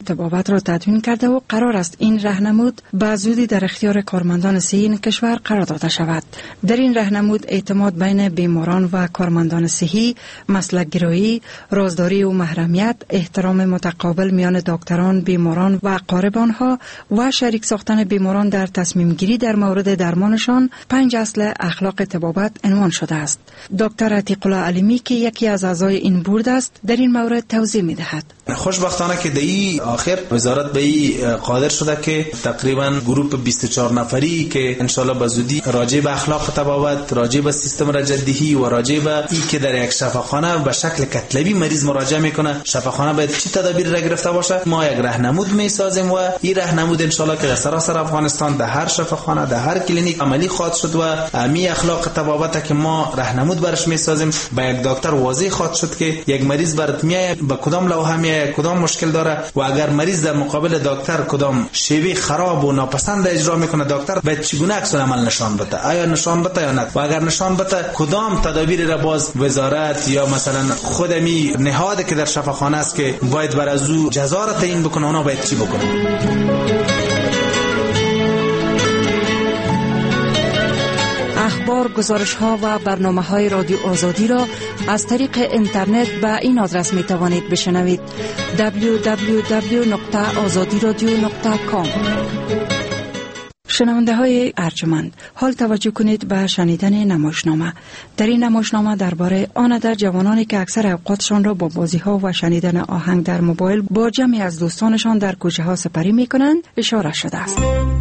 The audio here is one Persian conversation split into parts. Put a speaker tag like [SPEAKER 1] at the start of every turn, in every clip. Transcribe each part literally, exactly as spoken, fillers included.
[SPEAKER 1] طبابت را تدوین کرده و قرار است این راهنمود به زودی در اختیار کارمندان صحی این کشور قرار داده شود. در این راهنمود اعتماد بین بیماران و کارمندان صحی، مسلک گرایی، رازداری و محرمیت، احترام متقابل میان دکتران، بیماران و اقارب آنها و شریک ساختن بیماران در تصمیم گیری در مورد درمانشان پنج اصل اخلاق طبابت عنوان شده است. دکتر عتیق الله علیمی که یکی از اعضای این بورد است در این مورد توضیح می‌دهد.
[SPEAKER 2] خوشبختانه که دی آخر وزارت به این قادر شده که تقریبا گروپ بیست و چهار نفری که انشالله به زودی راجع به اخلاق طبابت، راجع به سیستم رجدهی و راجع به این که در یک شفاخانه به شکل کتلبی مریض مراجعه میکنه شفاخانه باید چی تدابیر را گرفته باشه، ما یک راهنمود میسازیم و این راهنمود انشالله که در سراسر افغانستان در هر شفاخانه در هر کلینیک عملی خواهد شد و امی اخلاق طبابت که ما راهنمود برش میسازیم به یک دکتر واضح خواهد شد که یک مریض برات میاد به کدام لوحه میاد، کدام مشکل داره و اگر مریض در مقابل دکتر کدام شیوه خراب و ناپسند اجرا میکنه دکتر باید چگونه عکس العمل نشان بده، آیا نشان بده یا نه، و اگر نشان بده کدام تدابیر را باز وزارت یا مثلا خودمی نهاد که در شفاخانه است که باید بر از او جزا را تعیین بکنه اونا باید چی بکنه.
[SPEAKER 1] اخبار، گزارش‌ها و برنامه‌های رادیو آزادی را از طریق اینترنت به این آدرس می‌توانید بشنوید: دبلیو دبلیو دبلیو نقطه آزادی رادیو نقطه کام. شنونده های ارجمند، حال توجه کنید به شنیدن نمایشنامه. در این نمایشنامه درباره آن در جوانانی که اکثر اوقاتشان را با بازی ها و شنیدن آهنگ در موبایل با جمعی از دوستانشان در کوچه ها سپری می کنند اشاره شده است.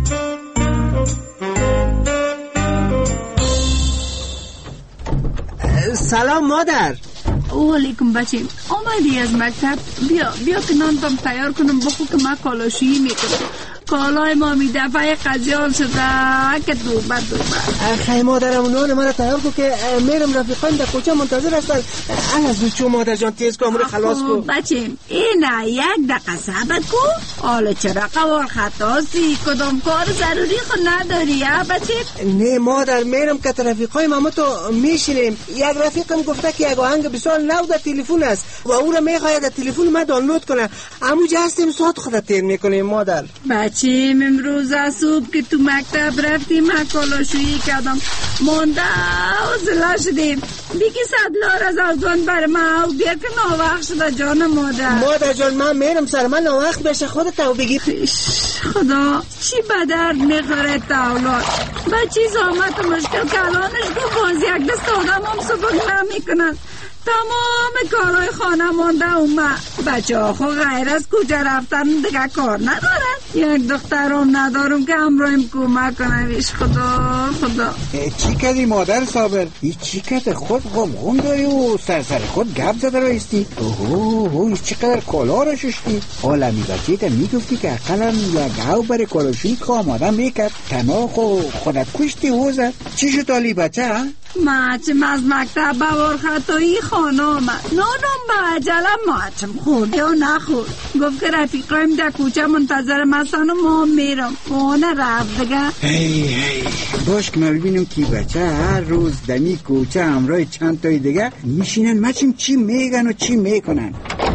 [SPEAKER 3] سلام مادر.
[SPEAKER 4] او علیکم بچه، آمدی از مکتب؟ بیا بیا که نان تام تیار کنم بخو که من کالاشویی میکنم. کالای ما می دفعه قضیان شده که دوبه دوبه.
[SPEAKER 3] خیلی مادرم نان من تیار کن که میرم رفیقان در کوچه منتظر هستن. از چون مادر جان تیز کن امور خلاص کن.
[SPEAKER 4] بچه این یک دقیقه صبر کن. حالا چرا قوار خطاسی؟ کدام کار ضروری خود نداری ها بچه؟
[SPEAKER 3] نه مادر میرم که رفیقای ماما تو میشینیم. یک رفیقم گفته که یک آهنگ بسیار نو در تلفن است و او را میخواید در تلفن ما دانلود کنه. همونجا هستیم ساعت خود تیر میکنیم مادر.
[SPEAKER 4] بچه امروز از صبح که تو مکتب رفتیم کالاشویی کردم مانده حوصله شدیم دیگه صدلار از آزان بر ما و بیا که ناوقت شده جان مادر.
[SPEAKER 3] مادر جان من میرم سر من ناوقت بشه خودت تو بگی.
[SPEAKER 4] خدا چی بدرد میخوره تولاد بچی زامت و مشکل کلانش گو باز یک دست آدم هم سبک نمیکنن. تمام کارهای خانه مانده اومه. بچه ها خو غیر از کجا رفتن دیگه کار ندارن. یک دخترم ندارم که همراهیم کمک کنه. ویش خدا خدا.
[SPEAKER 5] چی کردی مادر صابر؟ ای چی کرده خود غم داری و سر سر خود گپ زده رایستی؟ اوه اوه چقدر کالا را ششتی. عالمی بچه تا میگفتی که اقلا یا گاو بر کالاشویی که آماده میکرد تنها خو خودت کشتی حوزد. چی شد علی بچه ها؟
[SPEAKER 4] ما چم از مکتب بوار خطایی خانه آمد نانم با عجله ما چم خورد یا نخورد. گفت که رفیقایم در کوچه منتظر مستن و ما میرم مانه رفت دیگه.
[SPEAKER 5] هی هی باش که ما ببینم که بچه هر روز دمی کوچه همراه چند تای دیگه میشینن مچم چی میگن و چی میکنن.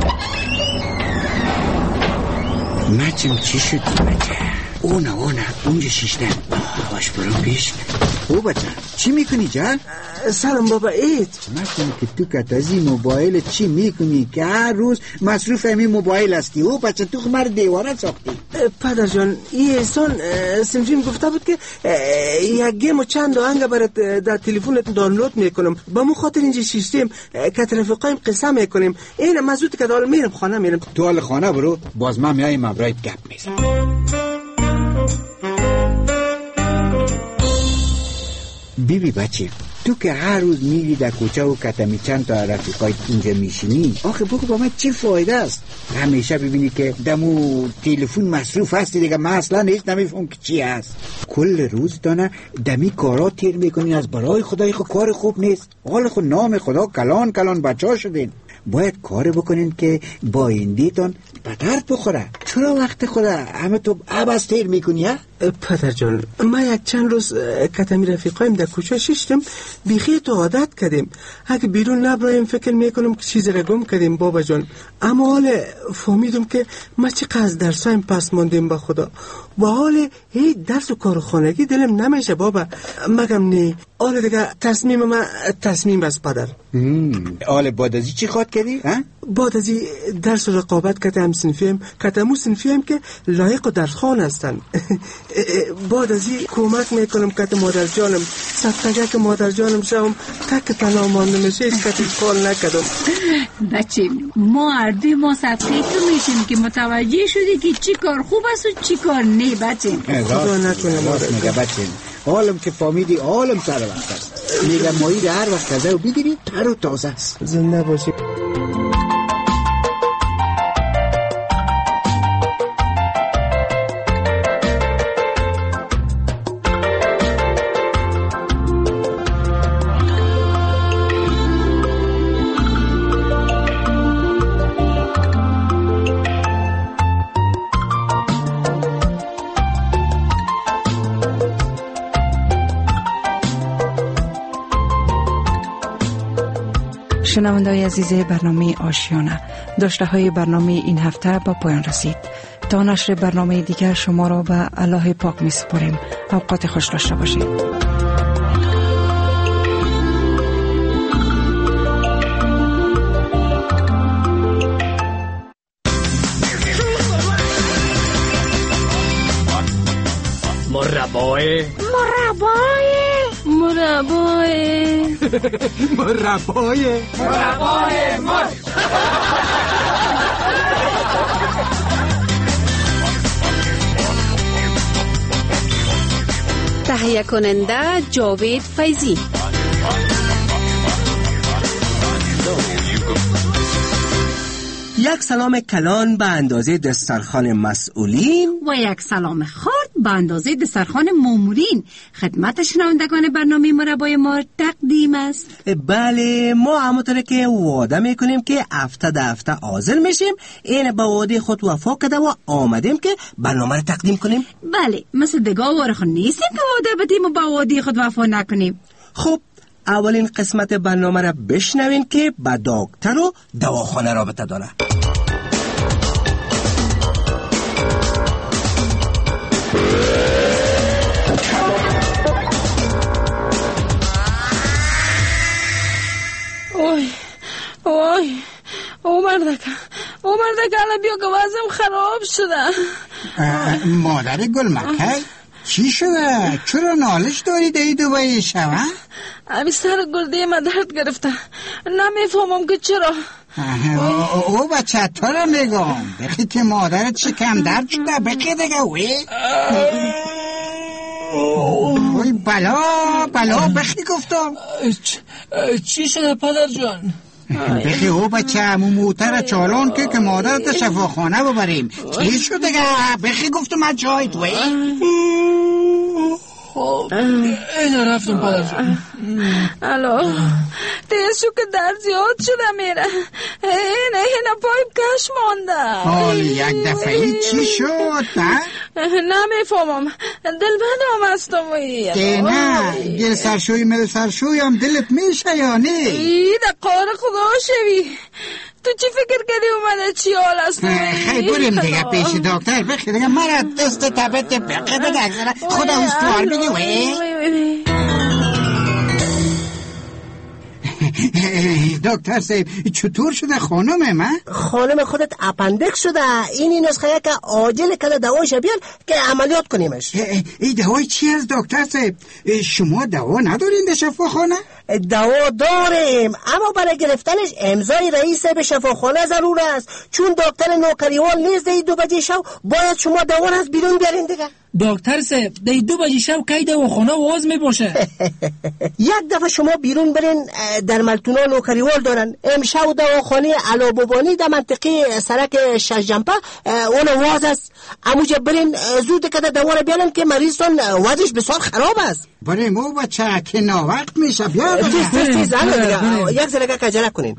[SPEAKER 5] مچم چی شدی بچه؟ اونه اونه اونجا شیشتن باش برام پیش. او بچه چی میکنی جان؟
[SPEAKER 3] سلام بابا اید.
[SPEAKER 5] مثلا که تو که از این موبایل چی میکنی که هر روز مصروف همین موبایل هستی؟ او بچه تو خمر دیوانه ساختی.
[SPEAKER 3] پدر جان این احسان سمجیم گفته بود که یک گیم و چند آهنگ برات در تلفنت دانلود میکنم با مو خاطر اینجا شیشتیم که رفیقایم قصه میکنیم. این مزود که دال میرم خانه میرم.
[SPEAKER 5] تو حال خانه برو باز من میایم ابرایت گپ میزنم. بیبی بچه تو که هر روز میری در کوچه و کتمی چند تا رفیقای اینجا میشینی آخه بگو با من چی فایده است؟ همیشه ببینی که دمو تلفن مصروف هستی دیگه. من اصلا هیچ نمیفهم که چی هست. کل روز دانه دمی کارا تیر میکنی از برای خدای خود کار خوب نیست. حال خود نام خدا کلان کلان بچه ها شدین. باید کار بکنین که با ایندیتان به درد بخوره. چرا وقت خود همه تو عباس تیر میکنی ها؟
[SPEAKER 3] پدر جان، ما یک چند روز کتمی رفیقایم در کوچه ششتم، بیخی تو عادت کردیم. اگه بیرون نبرایم فکر میکنم که چیز را گم کردیم بابا جان. اما حال فهمیدم که ما چقدر درسایم پس ماندیم با خدا. و حال هیچ درس و کار خانگی دلم نمیشه بابا. مگم نه حال دیگه تصمیم ما تصمیم بس پدر.
[SPEAKER 5] حال بعد ازی چی خواد کردی؟
[SPEAKER 3] بعد ازی درس و رقابت کتم سنفیم کتمو سنفیم که لایق و درخوان هستن. بعد ازی کمک میکنم کت مادر جانم صدقه که مادر جانم شوم تک تنها مانده میشه هیچ کتی کار نکدم.
[SPEAKER 4] بچه ما اردوی ما صدقه تو میشیم که متوجه شدی که چی کار خوب است و چی کار نه بچه.
[SPEAKER 3] خدا نکنه مادر
[SPEAKER 5] میگه بچه حالم که فامیدی حالم سر وقت است. میگه مایی هر وقت تازه و بگیری تر و تازه است.
[SPEAKER 3] زنده باشی.
[SPEAKER 1] شنونده‌های عزیز برنامه آشیانه، داشته های برنامه این هفته با پایان رسید. تا نشر برنامه دیگر شما را به الله پاک می سپاریم. اوقات خوش داشته باشید.
[SPEAKER 6] مربای
[SPEAKER 4] مربای مربای
[SPEAKER 3] مربای
[SPEAKER 6] مربای مر
[SPEAKER 7] تهیه کننده جاوید فیضی.
[SPEAKER 3] یک سلام کلان به اندازه دسترخوان مسئولین
[SPEAKER 4] و یک سلام خرد به اندازه دسترخوان مامورین خدمت شنوندگان برنامه مربای ما تقدیم است.
[SPEAKER 3] بله، ما همونطور که وعده میکنیم که هفته ده هفته حاضر میشیم. این به وعده خود وفا کرده و آمدیم که برنامه رو تقدیم کنیم.
[SPEAKER 4] بله، مثل دگاه وارخون نیستیم که وعده بدیم و به وعده خود وفا نکنیم.
[SPEAKER 3] خب اولین قسمت برنامه را بشنوین که با دکتر و دواخانه رابطه داره.
[SPEAKER 8] اوی اوی او مردکه او مردکه الان بیا که وضعم خراب شده.
[SPEAKER 5] مادر گلمکه چی شده؟ چرا نالش داری دایی دوبایی شوه؟
[SPEAKER 8] امی سر گلده من درد گرفته، نمیفهمم که چرا.
[SPEAKER 5] او, او بچه تو رو میگم بخی که مادرت شکم درد شده بخی دیگه وی اوی بلا بلا بخی گفتم.
[SPEAKER 6] چی شده پدر جان؟
[SPEAKER 5] بخی او بچه همون موتر چالان که که مادرت شفاخانه ببریم. چی شد دیگه؟ بخی گفتم من جایت وی.
[SPEAKER 6] خب این رفتم پدر جان.
[SPEAKER 8] الو تیز شو که درد زیاد شده میره. این این پایم کش مانده.
[SPEAKER 5] حال یک دفعه چی شد؟
[SPEAKER 8] نمیفهمم، دل بندم هستم وی.
[SPEAKER 5] که نه گل سرشوی مل سرشوی هم دلت میشه یا نه؟
[SPEAKER 8] ای دقار خدا شوی. تو چی فکر کردی اومده چی حال است؟
[SPEAKER 5] خیلی بریم دیگه پیش دکتر بخی دیگه مرا دست تبت بخی دیگه خدا استوار بگی وی. دکتر صاحب چطور شده خانم من؟
[SPEAKER 3] خانم خودت اپندکس شده. این این نسخه که عاجل کده دوایش بیار که عملیات کنیمش.
[SPEAKER 5] این دوای چی از دکتر صاحب؟ شما دوا ندارین در شفاخانه؟
[SPEAKER 3] دوا داریم، اما برای گرفتنش امضای رئیس به شفاخانه ضرور است. چون دکتر نوکریوال نیست دی دو بجه شو باید شما دوا از بیرون بیارین دیگه.
[SPEAKER 6] دکتر صاحب دی دو بجه شب کی دواخانه واز می باشه؟
[SPEAKER 3] یک دفعه شما بیرون برین در ملتونا نوکریوال دارن. امشب دواخانه علابوبانی در منطقه سرک ششجنبه اون واز است. اموجه برین زود کده دوا رو بیارن که مریضتون وضعش بسیار خراب است.
[SPEAKER 5] بریم او بچه که ناوقت میشه بیار
[SPEAKER 3] تیز تیز تیز زنه دیگه یک زلگه کجره کنین.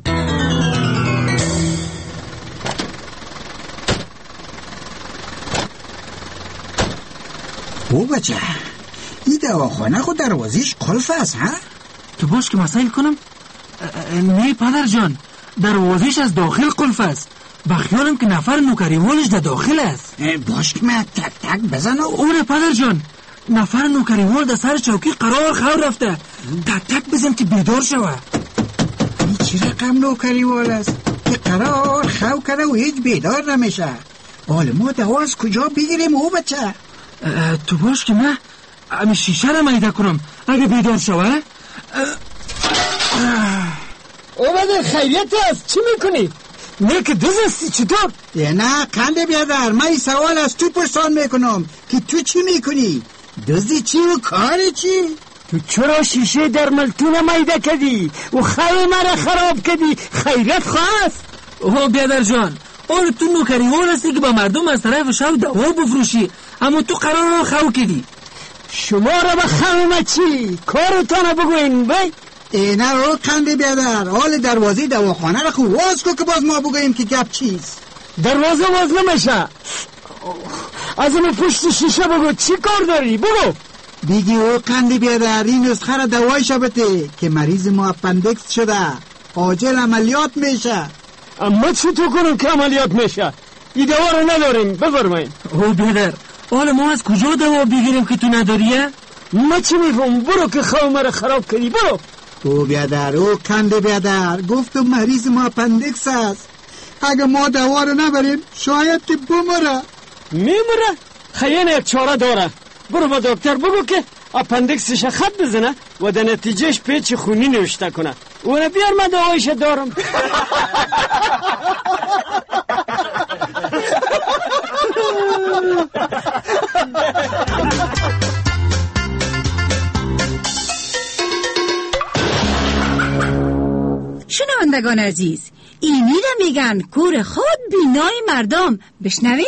[SPEAKER 5] او بچه این دواخانه خود دروازیش قلف است ها؟
[SPEAKER 6] تو باش که مسائل کنم؟ نه پدر جان، دروازیش از داخل قلف است. بخیالم که نفر نوکریوالش در داخل است.
[SPEAKER 5] باش که من تک تک بزن و
[SPEAKER 6] اونه پدر جان، نفر نوکریوال در سر چوکی قرار خور رفته. تک تک بزن که بیدار شوه.
[SPEAKER 5] این چی رقم نوکریوال است که قرار خو کرده و هیچ بیدار نمیشه؟ حال ما دوا از کجا بگیریم او بچه؟
[SPEAKER 6] تو باش که من امی شیشه را میده کنم اگه بیدار شوه.
[SPEAKER 9] اومده خیریت است، چی میکنی؟ نه که دوز هستی چطور؟
[SPEAKER 5] نه قنده بیادر، من این سوال از تو پرسان میکنم که تو چی میکنی؟ دوزی چی و کار چی؟
[SPEAKER 9] تو چرا شیشه در ملتون میده کردی و خیلی مرا خراب کردی؟ خیرت خواست؟
[SPEAKER 6] اوه بیادر جان، آره تو نوکریوال هستی که با مردم از طرف شو دوا بفروشی، اما تو قرار رو خو کردی.
[SPEAKER 9] شما را بخمه چی؟ کارتانو بگوین بای.
[SPEAKER 5] اینه رو قنده بیادر، حال دروازه دواخانه را خوب واز کو که باز ما بگویم که گپ چیست.
[SPEAKER 9] دروازه واز نمیشه. از این پشت شیشه بگو چی کار داری؟ بگو.
[SPEAKER 5] دیگه او قنده بیادر، این نسخه را دوای شبته که مریض ما اپندکس شده، عاجل عملیات میشه.
[SPEAKER 9] اما چطور کنم که عملیات میشه؟ این دوا رو نداریم، بفرمایید.
[SPEAKER 6] او بیادر، حالا ما از کجا دوا بگیریم که تو نداریه؟
[SPEAKER 9] ما چی میفهم؟ برو که خواه مرا خراب کردی، برو.
[SPEAKER 5] او بیادر، او کنده بیادر، گفتم مریض ما اپندکس است. اگه ما دوا رو نبریم شاید که بمره.
[SPEAKER 9] میمره؟ خیلی یک چاره داره. برو با دکتر بگو که اپندکسش خط بزنه و در نتیجهش پیچ خونی نوشته کنه. اونه بیار من دوایش دارم.
[SPEAKER 4] شنوندگان عزیز، اینی را میگن کور خود بینای مردم. بشنوین؟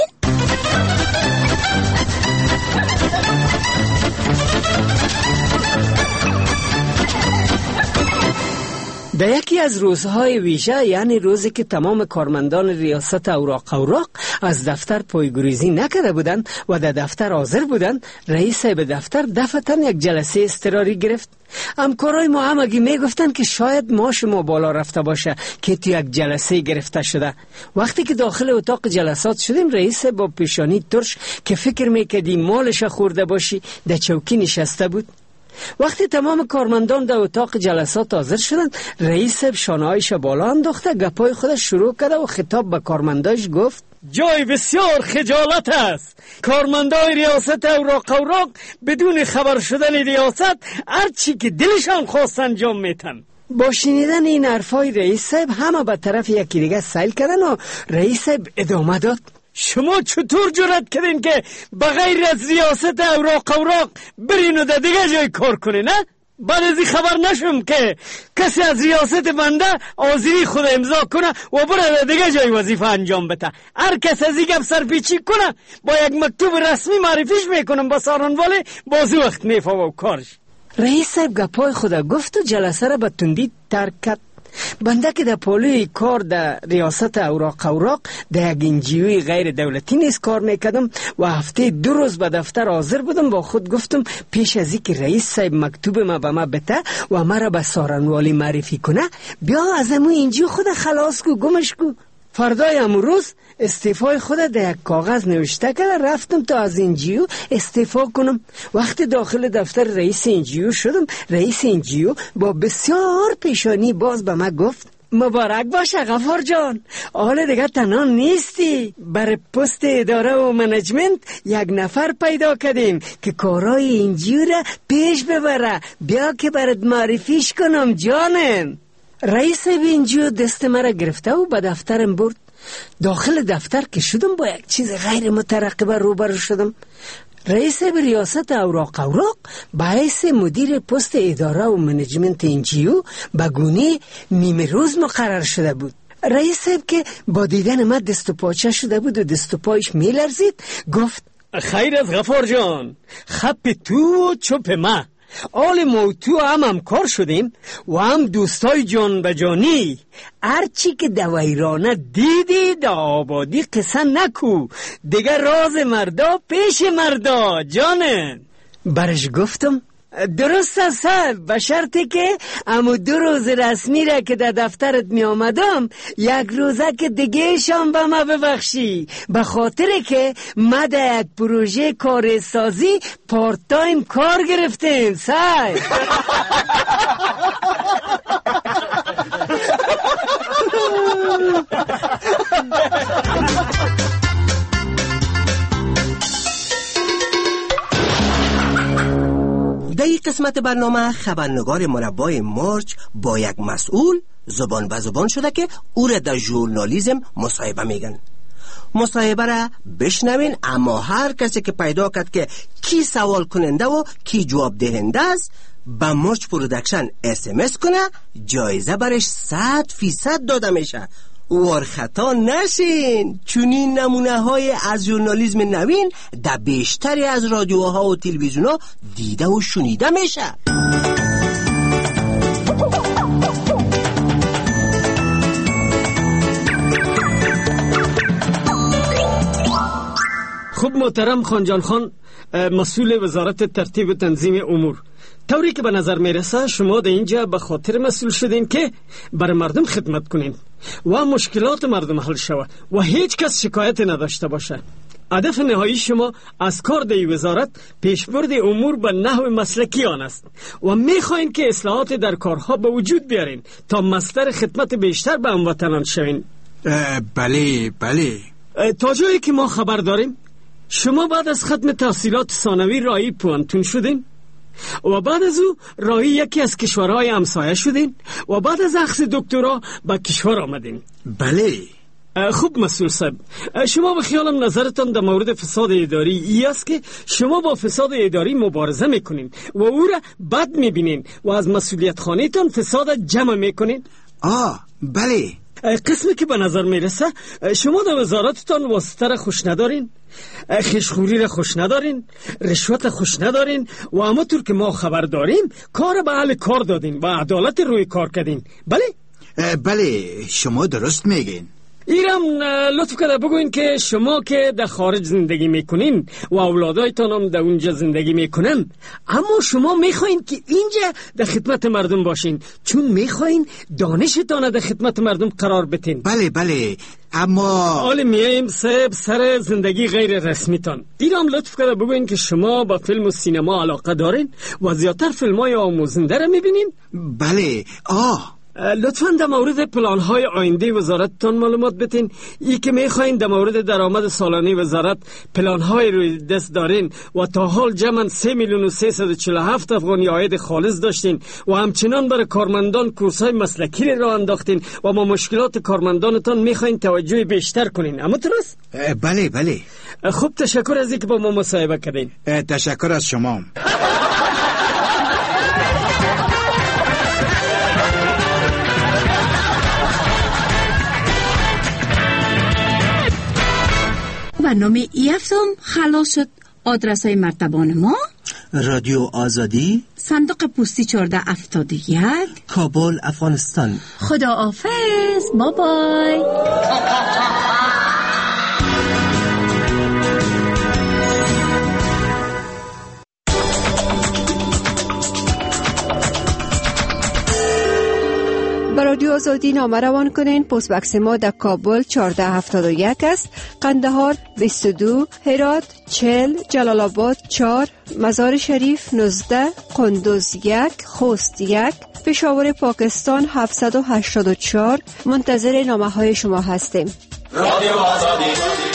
[SPEAKER 9] در یکی از روزهای ویژه، یعنی روزی که تمام کارمندان ریاست اوراق اوراق از دفتر پایگریزی نکرده بودند و در دفتر حاضر بودند، رئیس به دفتر دفتن یک جلسه اضطراری گرفت. همکارای ما همگی میگفتند که شاید معاش ما بالا رفته باشه که تو یک جلسه گرفته شده. وقتی که داخل اتاق جلسات شدیم، رئیس با پیشانی ترش که فکر میکردی مالش خورده باشی در چوکی نشسته بود. وقتی تمام کارمندان در اتاق جلسات حاضر شدند، رئیس شانه‌هایش بالا انداخته گپای خودش شروع کرده و خطاب به کارمندایش گفت: جای بسیار خجالت است. کارمندای ریاست اوراق اوراق بدون خبر شدن ریاست هر چی که دلشان خواست انجام میتن. با شنیدن این حرفای رئیس صاحب همه به طرف یکی دیگه سیل کردن و رئیس صاحب ادامه داد: شما چطور جرأت کردین که بغیر از ریاست اوراق اوراق برین و در دیگه جای کار کنین؟ نه؟ بعد از این خبر نشم که کسی از ریاست بنده آذری خود امضا کنه و بره در دیگه جای وظیفه انجام بده. هر کس از این گپ سرپیچی کنه با یک مکتوب رسمی معرفیش میکنم با سارنواله بازی وقت میفاوه کارش. رئیس صاحب گپای خود گفت و جلسه را به تندی ترک کرد. بنده که در پولوی کار در ریاست اوراق اوراق در یک انجیوی غیر دولتی نیز کار میکردم و هفته دو روز به دفتر حاضر بودم. با خود گفتم پیش از این که رئیس صاحب مکتوب ما به ما بده و مرا به سارنوالی معرفی کنه، بیا از امو انجیو خود خلاص کو، گمش کو. فردای امروز استعفای خود در یک کاغذ نوشته کرده رفتم تا از انجیو استعفا کنم. وقتی داخل دفتر رئیس انجیو شدم، رئیس انجیو با بسیار پیشانی باز به من گفت: مبارک باشه غفار جان، حالا دیگه تنها نیستی. بر پست اداره و منیجمنت یک نفر پیدا کردیم که کارهای انجیو را پیش ببره. بیا که برات معرفیش کنم جانم. رئیس انجیو دست مرا گرفته و به دفترم برد. داخل دفتر که شدم با یک چیز غیر مترقبه روبرو شدم. رئیس ریاست اوراق اوراق با حیث مدیر پست اداره و منیجمنت انجیو به گونه نیمه روز مقرر شده بود. رئیس صاحب که با دیدن من دست و پاچه شده بود و دست و پایش می لرزید گفت: خیر از غفار جان، خپ تو و چپ ما. آل موتو هم همکار شدیم و هم دوستای جان به جانی. هرچی که دویرانه دیدی دا آبادی قصه نکو، دیگه راز مردا پیش مردا جانه. برش گفتم درست است صاحب، به شرطی که امو دو روز رسمی را که در دفترت می آمدم یک روزه که دیگه شام به ما ببخشی، به خاطر که ما در یک پروژه کارسازی پارت تایم کار گرفتیم صاحب.
[SPEAKER 3] در این قسمت برنامه خبرنگار مربای مرج با یک مسئول زبان به زبان شده که او را در ژورنالیسم مصاحبه میگن. مصاحبه را بشنوین، اما هر کسی که پیدا کرد که کی سوال کننده و کی جواب دهنده است به مرج پرودکشن اس ام اس کنه، جایزه برش صد فیصد داده میشه. ور خطا نشین، چون این نمونه های از ژورنالیسم نوین در بیشتری از رادیوها و تلویزیونها دیده و شنیده میشه.
[SPEAKER 9] خب محترم خانجان خان، مسئول وزارت ترتیب و تنظیم امور، طوری که به نظر میرسه شما در اینجا به خاطر مسئول شدین که بر مردم خدمت کنین و مشکلات مردم حل شود و هیچ کس شکایت نداشته باشه. هدف نهایی شما از کار در وزارت پیشبرد امور به نحو مسلکی آن است و میخواین که اصلاحات در کارها به وجود بیارین تا مصدر خدمت بیشتر به هموطنان شوین.
[SPEAKER 5] بله بله.
[SPEAKER 9] تا جایی که ما خبر داریم شما بعد از ختم تحصیلات ثانوی راهی پوانتون شدین و بعد از او راهی یکی از کشورهای همسایه شدین و بعد از اخذ دکترا به کشور آمدین.
[SPEAKER 5] بله.
[SPEAKER 9] خوب مسئول صاحب، شما به خیالم نظرتان در مورد فساد اداری ای است که شما با فساد اداری مبارزه میکنین و او را بد میبینین و از مسئولیت خانه‌تان فساد جمع میکنین.
[SPEAKER 5] آه بله.
[SPEAKER 9] قسمی که به نظر میرسه شما در وزارتتان واسطه را خوش ندارین، خشخوری را خوش ندارین، رشوت را خوش ندارین و همونطور که ما خبر داریم کار به اهل کار دادین و عدالت روی کار کردین. بله؟
[SPEAKER 5] بله شما درست میگین.
[SPEAKER 9] ایرم لطف کرده بگوین که شما که در خارج زندگی میکنین و اولادایتان هم در اونجا زندگی میکنن، اما شما میخواین که اینجا در خدمت مردم باشین چون میخواین دانشتان در خدمت مردم قرار بتین.
[SPEAKER 5] بله بله، اما
[SPEAKER 9] حال میایم صاحب سر زندگی غیر رسمیتان. ایرم لطف کرده بگوین که شما با فیلم و سینما علاقه دارین و زیادتر فیلم های آموزنده را میبینین.
[SPEAKER 5] بله. آه
[SPEAKER 9] لطفاً در مورد پلان‌های آینده وزارتتان معلومات بتین. ای که می‌خواین در مورد درآمد سالانه وزارت پلان‌های روی دست دارین و تا حال جمعاً سه میلیون و سیصد و چهل و هفت افغانی عاید خالص داشتین و همچنان برای کارمندان کورس‌های مسلکی را انداختین و ما مشکلات کارمندانتان می‌خواین توجه بیشتر کنین. اما درست؟
[SPEAKER 5] بله بله.
[SPEAKER 9] خوب، تشکر از اینکه با ما مصاحبه کردین.
[SPEAKER 5] تشکر از شما.
[SPEAKER 10] برنامه ای هفتم خلاص شد. آدرس های مرتبان ما:
[SPEAKER 3] رادیو آزادی،
[SPEAKER 10] صندوق پستی چهارده هفتاد و یک،
[SPEAKER 3] کابل، افغانستان.
[SPEAKER 10] خدا حافظ. بابای.
[SPEAKER 11] به رادیو آزادی نامه روان کنین. پست بکس ما در کابل چهارده هفتاد و یک است، قندهار بیست و دو، هرات چهل، جلال آباد چهار، مزار شریف نوزده، قندوز یک، خوست یک، پشاور پاکستان هفتصد و هشتاد و چهار. منتظر نامه های شما هستیم. رادیو آزادی.